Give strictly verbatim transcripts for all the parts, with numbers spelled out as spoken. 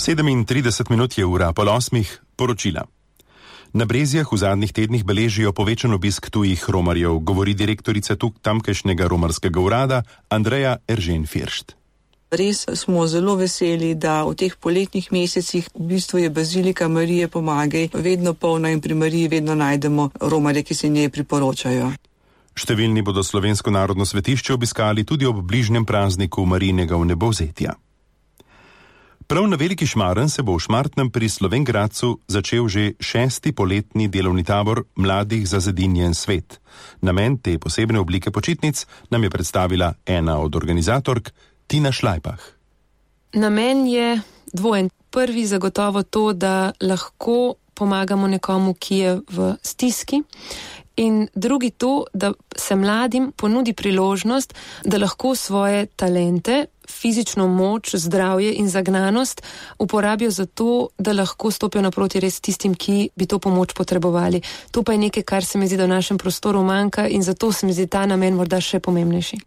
sedemintrideset minut je ura pol osmih, poročila. Na Brezjah v zadnjih tednih beležijo povečan obisk tujih romarjev, govori direktorica tamkajšnjega romarskega urada Andreja Eržen-Firšt. Res smo zelo veseli, da v teh poletnih mesecih v bistvu je Bazilika Marije Pomagaj vedno polna in pri Mariji vedno najdemo romarje, ki se njej priporočajo. Številni bodo slovensko narodno svetišče obiskali tudi ob bližnjem prazniku Marijinega vnebovzetja. Prav na Veliki Šmaren se bo v Šmartnem pri Slovenj Gradcu začel že šesti poletni delovni tabor mladih za zedinjen svet. Namen te posebne oblike počitnic nam je predstavila ena od organizatork, Tina Šlajpah. Namen je dvojen. Prvi zagotovo to, da lahko pomagamo nekomu, ki je v stiski. In drugi to, da se mladim ponudi priložnost, da lahko svoje talente, fizično moč, zdravje in zagnanost uporabijo za to, da lahko stopijo naproti res tistim, ki bi to pomoč potrebovali. To pa je nekaj, kar se mi zdi, da v našem prostoru manjka in zato se mi zdi ta namen morda še pomembnejši.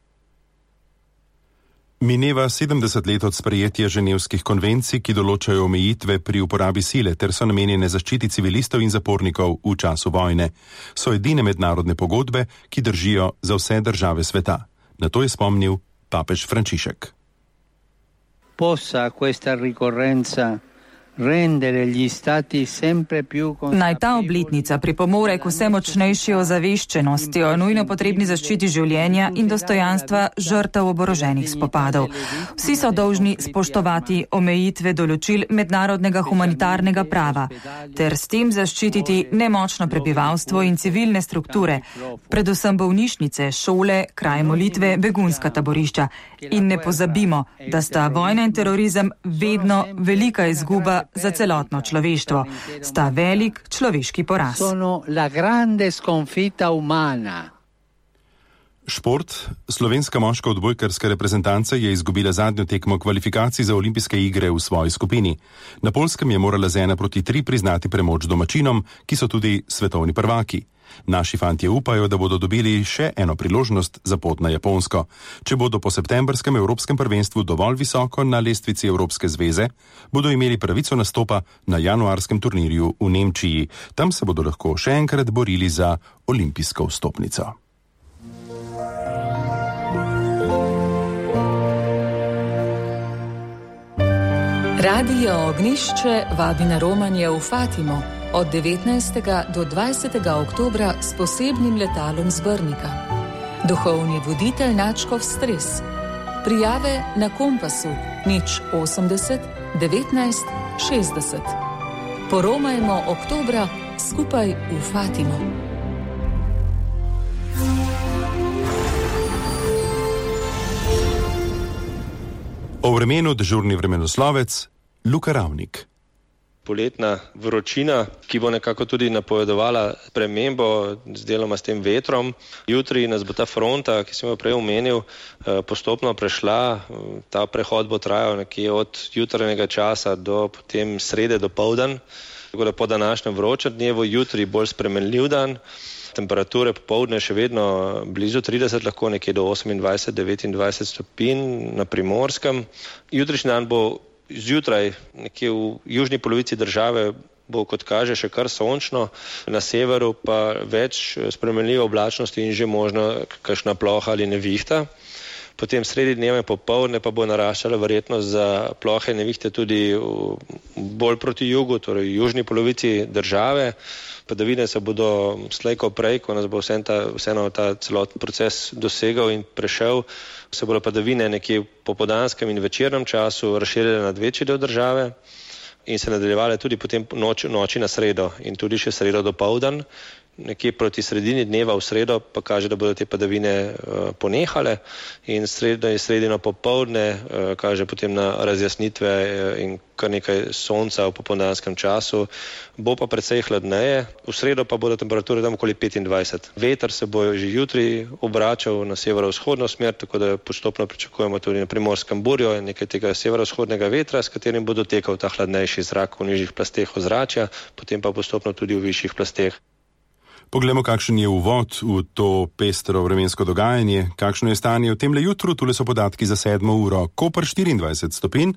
Mineva sedemdeset let od sprejetja ženevskih konvencij, ki določajo omejitve pri uporabi sile ter so namenjene zaščiti civilistov in zapornikov v času vojne. So edine mednarodne pogodbe, ki držijo za vse države sveta. Na to je spomnil papež Frančišek. Possa questa ricorrenza rendere gli stati sempre più Naj ta obletnica pripomore k vse močnejši ozaveščenosti o nujno potrebni zaščiti življenja in dostojanstva žrtev oboroženih spopadov. Vsi so dolžni spoštovati omejitve določil mednarodnega humanitarnega prava ter s tem zaščititi nemočno prebivalstvo in civilne strukture, predvsem bolnišnice, šole, kraje molitve, begunska taborišča. In ne pozabimo, da sta vojna in terorizem vedno velika izguba za celotno človeštvo. Sta velik človeški poraz. Sono la grande sconfitta umana. Šport. Slovenska moška odbojkarska reprezentanca je izgubila zadnjo tekmo kvalifikacij za olimpijske igre v svoji skupini. Na Poljskem je morala z ena proti tri priznati premoč domačinom, ki so tudi svetovni prvaki. Naši fantje upajo, da bodo dobili še eno priložnost za pot na Japonsko. Če bodo po septembrskem evropskem prvenstvu dovolj visoko na lestvici Evropske zveze, bodo imeli pravico nastopa na januarskem turnirju v Nemčiji. Tam se bodo lahko še enkrat borili za olimpijsko vstopnico. Radio Ognjišče vabi na romanje v Fatimo od devetnajstega do dvajsetega oktobra s posebnim letalom z Brnika. Duhovni voditelj Načkov Stres. Prijave na Kompasu nič osemdeset devetnajst šestdeset. Poromajmo oktobra skupaj v Fatimo. O vremenu dežurni vremenoslovec Luka Ravnik. Poletna vročina, ki bo nekako tudi napovedovala spremembo z deloma s tem vetrom. Jutri nas bo ta fronta, ki sem jo prej omenil, postopno prešla. Ta prehod bo trajal nekje od jutranjega časa do potem srede do poldan. Tako da po današnjem vročem dnevu, jutri bolj spremenljiv dan. Temperature popoldne še vedno blizu trideset, lahko nekje do osemindvajset devetindvajset stopinj na Primorskem. Jutrišnji dan bo zjutraj nekje v južni polovici države bo, kot kaže, še kar sončno, na severu pa več spremenljive oblačnosti in že možno kakšna ploha ali nevihta. Potem sredi dneva in popoldne pa bo naraščala verjetnost za plohe nevihte tudi bolj proti jugu, torej v južni polovici države. Padavine se bodo slejko prej, ko nas bo vseeno ta, vseeno ta celoten proces dosegal in prešel, se bodo padavine nekje v popoldanskem in večernem času razširile nad večji del države in se nadaljevale tudi potem noč, noči na sredo in tudi še sredo do poldan. Nekje proti sredini dneva v sredo pa kaže, da bodo te padavine uh, ponehale in sredo in sredino popoldne uh, kaže potem na razjasnitve uh, in kar nekaj sonca v popoldanskem času. Bo pa precej hladneje, v sredo pa bodo temperature tam okoli petindvajset. Veter se bo že jutri obračal na severovzhodno smer, tako da postopno pričakujemo tudi na Primorskem burjo in nekaj tega severovzhodnega vetra, s katerim bo dotekal ta hladnejši zrak v nižjih plasteh ozračja, potem pa postopno tudi v višjih plasteh. Poglejmo, kakšen je uvod v to pestro vremensko dogajanje, kakšno je stanje v temle jutru. Tule so podatki za sedmo uro. Koper štiriindvajset stopinj,